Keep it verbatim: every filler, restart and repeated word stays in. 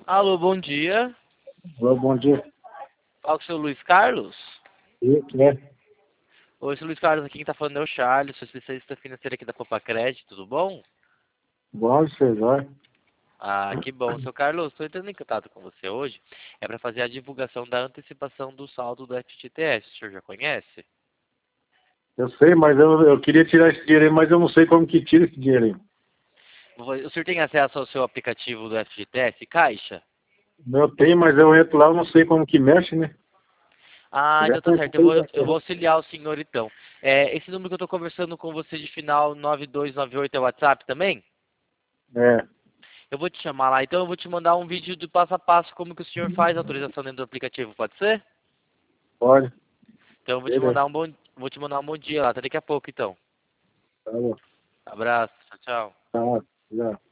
Alô, bom dia. Olá, bom dia. Fala com o seu Luiz Carlos. Isso, né? Oi, seu Luiz Carlos, aqui quem tá falando é o Charles, sou especialista financeiro aqui da Copa Crédito, tudo bom? Bom, você vai. Ah, que bom. Seu Carlos, estou entrando em contato com você hoje. É para fazer a divulgação da antecipação do saldo do F G T S. O senhor já conhece? Eu sei, mas eu, eu queria tirar esse dinheiro aí, mas eu não sei como que tira esse dinheiro aí. O senhor tem acesso ao seu aplicativo do F G T S, Caixa? Eu tenho, mas eu entro lá, eu não sei como que mexe, né? Ah, Eu já então tá certo. Eu perguntei vou, já. eu vou auxiliar o senhor então. É, esse número que eu estou conversando com você de final nove dois nove oito é o WhatsApp também? É, Eu vou te chamar lá, então eu vou te mandar um vídeo do passo a passo como que o senhor faz a autorização dentro do aplicativo, pode ser? pode. Então eu vou te Beleza. mandar um bom, vou te mandar um bom dia lá, até daqui a pouco então. Tá bom. Abraço, tchau, tchau. Tá, já.